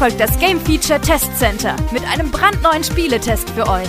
folgt das Game Feature Test Center mit einem brandneuen Spieletest für euch.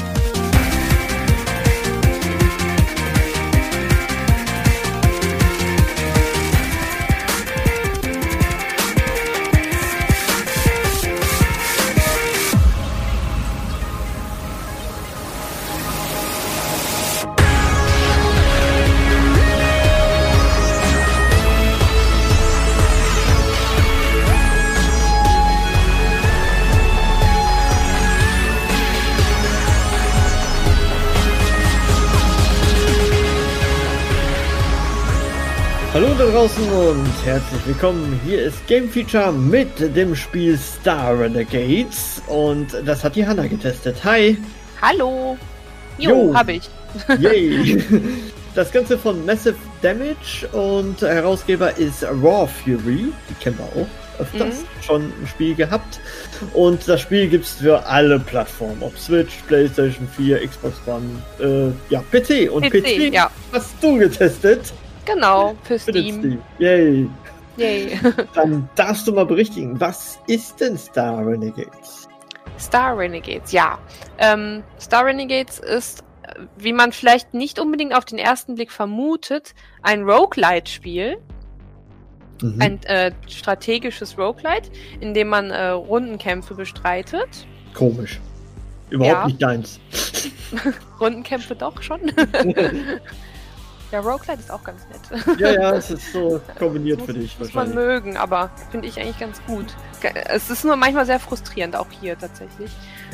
Hallo da draußen und herzlich willkommen. Hier ist Game Feature mit dem Spiel Star Renegades und das hat die Hanna getestet. Hi! Hallo! Jo, hab ich. Yay! Das Ganze von Massive Damage und Herausgeber ist Raw Fury. Die kennen wir auch öfters schon ein Spiel gehabt. Und das Spiel gibt's für alle Plattformen, ob Switch, PlayStation 4, Xbox One, PC. Und PC ja. Hast du getestet? Genau, für Steam. Yay! Yay! Dann darfst du mal berichtigen, was ist denn Star Renegades? Star Renegades, ja. Star Renegades ist, wie man vielleicht nicht unbedingt auf den ersten Blick vermutet, ein Roguelite-Spiel. Ein strategisches Roguelite, in dem man Rundenkämpfe bestreitet. Komisch. Überhaupt nicht deins. Rundenkämpfe doch schon. Ja, Roguelite ist auch ganz nett. Ja, es ist so kombiniert für dich muss wahrscheinlich. Man mögen, aber finde ich eigentlich ganz gut. Es ist nur manchmal sehr frustrierend, auch hier tatsächlich.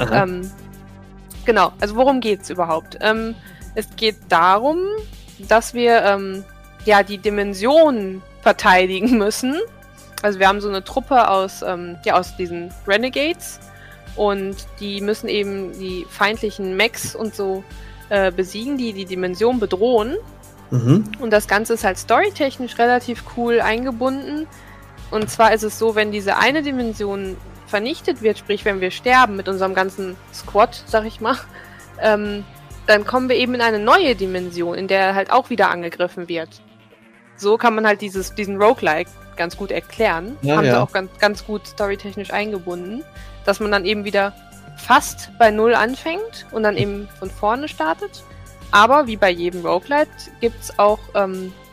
Genau, also worum geht's überhaupt? Es geht darum, dass wir die Dimensionen verteidigen müssen. Also wir haben so eine Truppe aus diesen Renegades und die müssen eben die feindlichen Mechs und so besiegen, die die Dimension bedrohen. Und das Ganze ist halt storytechnisch relativ cool eingebunden. Und zwar ist es so, wenn diese eine Dimension vernichtet wird, sprich wenn wir sterben mit unserem ganzen Squad, sag ich mal, dann kommen wir eben in eine neue Dimension, in der halt auch wieder angegriffen wird. So kann man halt diesen Roguelike ganz gut erklären. Haben sie auch ganz gut storytechnisch eingebunden, dass man dann eben wieder fast bei Null anfängt und dann eben von vorne startet. Aber wie bei jedem Roguelite gibt es auch so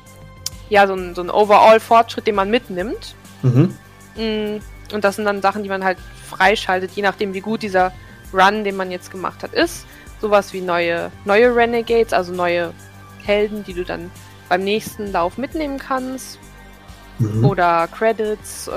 einen Overall-Fortschritt, den man mitnimmt. Und das sind dann Sachen, die man halt freischaltet, je nachdem wie gut dieser Run, den man jetzt gemacht hat, ist. Sowas wie neue Renegades, also neue Helden, die du dann beim nächsten Lauf mitnehmen kannst. Oder Credits,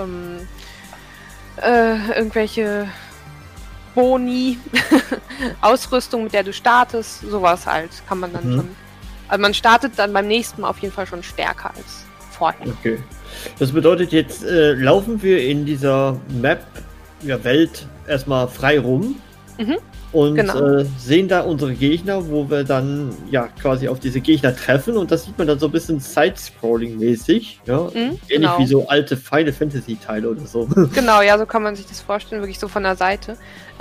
irgendwelche Boni, Ausrüstung, mit der du startest, sowas halt, kann man dann schon. Also man startet dann beim nächsten Mal auf jeden Fall schon stärker als vorher. Okay. Das bedeutet jetzt, laufen wir in dieser Welt erstmal frei rum und sehen da unsere Gegner, wo wir dann quasi auf diese Gegner treffen und das sieht man dann so ein bisschen Side-Scrolling-mäßig, ähnlich wie so alte Final Fantasy Teile oder so. Genau, ja, so kann man sich das vorstellen, wirklich so von der Seite.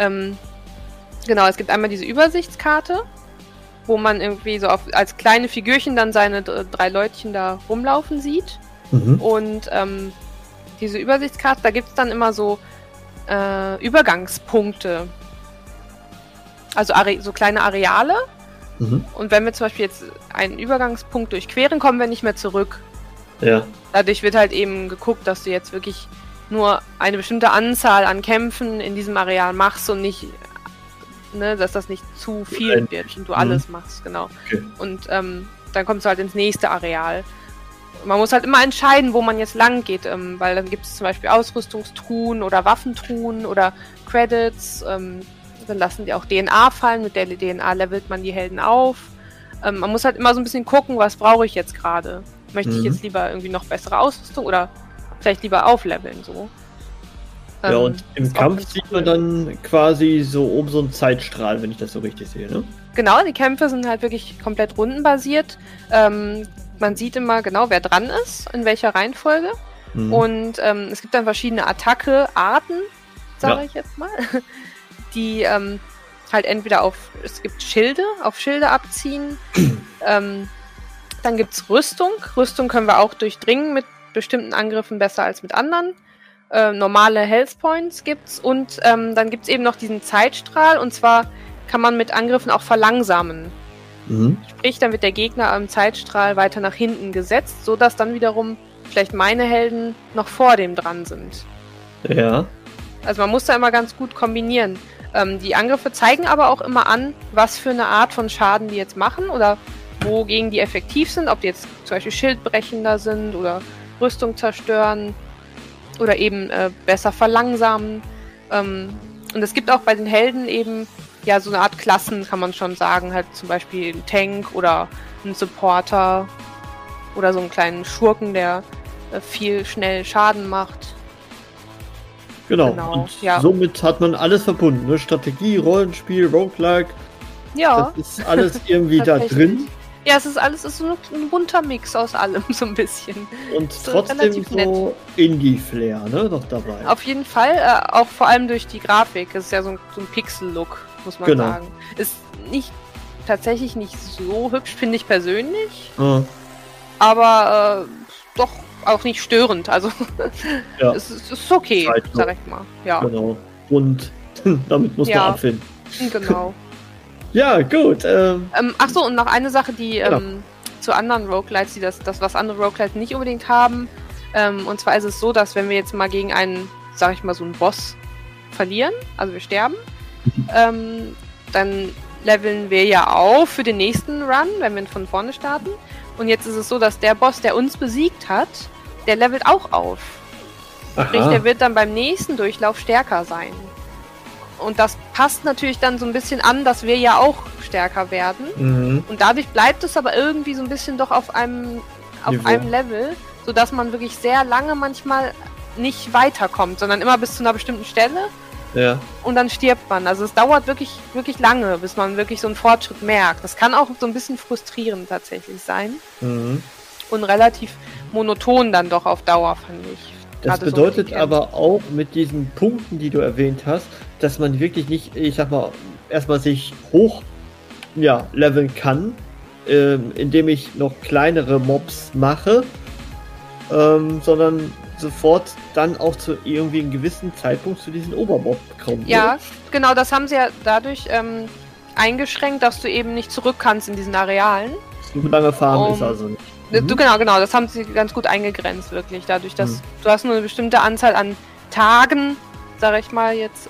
Es gibt einmal diese Übersichtskarte, wo man irgendwie so als kleine Figürchen dann seine 3 Leutchen da rumlaufen sieht. Und diese Übersichtskarte, da gibt es dann immer so Übergangspunkte. Also so kleine Areale. Und wenn wir zum Beispiel jetzt einen Übergangspunkt durchqueren, kommen wir nicht mehr zurück. Ja. Dadurch wird halt eben geguckt, dass du jetzt wirklich nur eine bestimmte Anzahl an Kämpfen in diesem Areal machst und nicht, dass das nicht zu viel wird und du alles machst, genau. Okay. Und dann kommst du halt ins nächste Areal. Man muss halt immer entscheiden, wo man jetzt lang geht, weil dann gibt es zum Beispiel Ausrüstungstruhen oder Waffentruhen oder Credits, dann lassen die auch DNA fallen, mit der DNA levelt man die Helden auf. Man muss halt immer so ein bisschen gucken, was brauche ich jetzt gerade. Möchte ich jetzt lieber irgendwie noch bessere Ausrüstung oder vielleicht lieber aufleveln, so. Ja, und im Kampf sieht man dann quasi so oben so einen Zeitstrahl, wenn ich das so richtig sehe, ne? Genau, die Kämpfe sind halt wirklich komplett rundenbasiert. Man sieht immer genau, wer dran ist, in welcher Reihenfolge. Und es gibt dann verschiedene Attacke-Arten, sage ich jetzt mal, die halt entweder es gibt Schilde, auf Schilde abziehen. Dann gibt es Rüstung. Rüstung können wir auch durchdringen mit bestimmten Angriffen besser als mit anderen. normale Health Points gibt's und dann gibt's eben noch diesen Zeitstrahl und zwar kann man mit Angriffen auch verlangsamen. Sprich, dann wird der Gegner am Zeitstrahl weiter nach hinten gesetzt, sodass dann wiederum vielleicht meine Helden noch vor dem dran sind. Ja. Also man muss da immer ganz gut kombinieren. Die Angriffe zeigen aber auch immer an, was für eine Art von Schaden die jetzt machen oder wogegen die effektiv sind, ob die jetzt zum Beispiel schildbrechender sind oder Rüstung zerstören oder eben besser verlangsamen. Und es gibt auch bei den Helden eben ja so eine Art Klassen, kann man schon sagen, halt zum Beispiel ein Tank oder ein Supporter oder so einen kleinen Schurken, der viel schnell Schaden macht. Genau. Und somit hat man alles verbunden, ne? Strategie, Rollenspiel, Roguelike. Ja. Das ist alles irgendwie da drin. Ja, es ist so ein bunter Mix aus allem, so ein bisschen. Und trotzdem so Indie-Flair, ne, noch dabei. Auf jeden Fall, auch vor allem durch die Grafik. Es ist ja so ein Pixel-Look, muss man sagen. Ist tatsächlich nicht so hübsch, finde ich persönlich. Aber doch auch nicht störend. Also es ist okay, sag ich mal. Ja. Genau. Und damit muss man abfinden. Genau. Ja, gut. Achso, und noch eine Sache, die zu anderen Roguelites, die das was andere Roguelites nicht unbedingt haben. Und zwar ist es so, dass wenn wir jetzt mal gegen einen, sag ich mal, so einen Boss verlieren, also wir sterben, dann leveln wir ja auf für den nächsten Run, wenn wir von vorne starten. Und jetzt ist es so, dass der Boss, der uns besiegt hat, der levelt auch auf. Sprich, der wird dann beim nächsten Durchlauf stärker sein. Und das passt natürlich dann so ein bisschen an, dass wir ja auch stärker werden. Und dadurch bleibt es aber irgendwie so ein bisschen doch auf einem Level, sodass man wirklich sehr lange manchmal nicht weiterkommt, sondern immer bis zu einer bestimmten Stelle. Ja. Und dann stirbt man. Also es dauert wirklich, wirklich lange, bis man wirklich so einen Fortschritt merkt. Das kann auch so ein bisschen frustrierend tatsächlich sein. Und relativ monoton dann doch auf Dauer, fand ich. Das bedeutet so aber auch mit diesen Punkten, die du erwähnt hast, dass man wirklich nicht, ich sag mal, erstmal sich hoch leveln kann, indem ich noch kleinere Mobs mache, sondern sofort dann auch zu irgendwie einem gewissen Zeitpunkt zu diesen Obermob kommt. Ja, genau, das haben sie ja dadurch eingeschränkt, dass du eben nicht zurück kannst in diesen Arealen. So lange Farm ist also nicht. Genau, das haben sie ganz gut eingegrenzt, wirklich. Dadurch, dass du hast nur eine bestimmte Anzahl an Tagen, sag ich mal jetzt,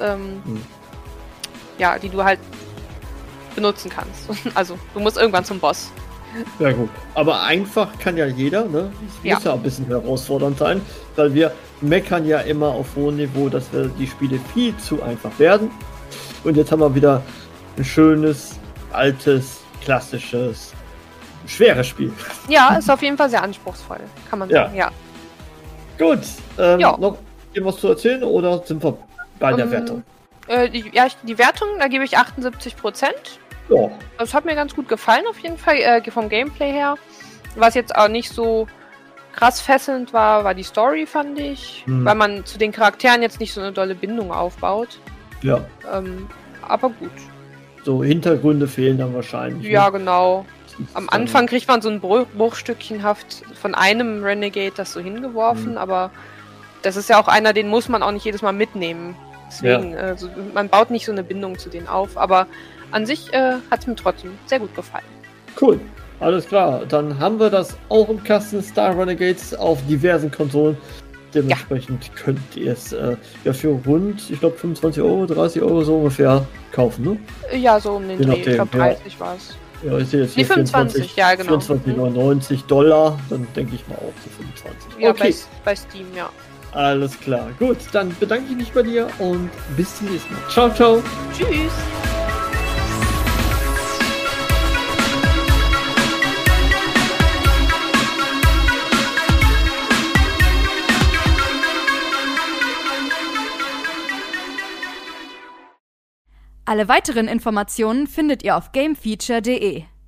die du halt benutzen kannst. Also, du musst irgendwann zum Boss. Ja gut, aber einfach kann ja jeder, ne? Das muss ja ein bisschen herausfordernd sein, weil wir meckern ja immer auf hohem Niveau, dass die Spiele viel zu einfach werden. Und jetzt haben wir wieder ein schönes, altes, klassisches, schweres Spiel. Ja, ist auf jeden Fall sehr anspruchsvoll, kann man sagen, ja. Gut, noch irgendwas zu erzählen oder sind wir bei der Wertung? Die Wertung, da gebe ich 78%. Ja. Das hat mir ganz gut gefallen auf jeden Fall, vom Gameplay her. Was jetzt auch nicht so krass fesselnd war die Story, fand ich. Weil man zu den Charakteren jetzt nicht so eine dolle Bindung aufbaut. Ja. Aber gut. So Hintergründe fehlen dann wahrscheinlich. Ja, genau. Am Anfang kriegt man so ein Bruchstückchenhaft von einem Renegade das so hingeworfen, aber das ist ja auch einer, den muss man auch nicht jedes Mal mitnehmen. Deswegen, also man baut nicht so eine Bindung zu denen auf, aber an sich hat es mir trotzdem sehr gut gefallen. Cool, alles klar. Dann haben wir das auch im Kasten Star Renegades auf diversen Konsolen. Dementsprechend könnt ihr es für rund, ich glaube 25 Euro, 30 Euro so ungefähr kaufen, ne? Ja, so um den Dreh. Ich glaube 30 war es. Ja, ich sehe jetzt hier 25, ja genau. 24,99 $, dann denke ich mal auch so 25. Ja, okay. bei Steam, ja. Alles klar, gut, dann bedanke ich mich bei dir und bis zum nächsten Mal. Ciao, ciao. Tschüss. Alle weiteren Informationen findet ihr auf gamefeature.de.